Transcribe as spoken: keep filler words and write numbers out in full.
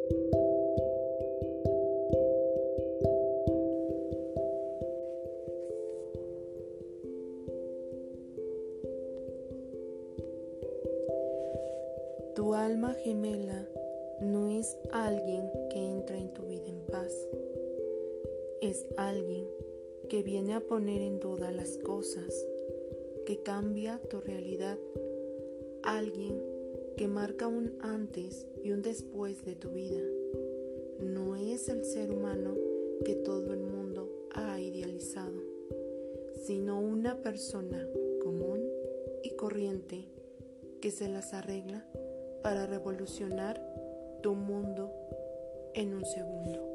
Tu alma gemela no es alguien que entra en tu vida en paz, es alguien que viene a poner en duda las cosas, que cambia tu realidad, alguien que marca un antes y un después de tu vida. No es el ser humano que todo el mundo ha idealizado, sino una persona común y corriente que se las arregla para revolucionar tu mundo en un segundo.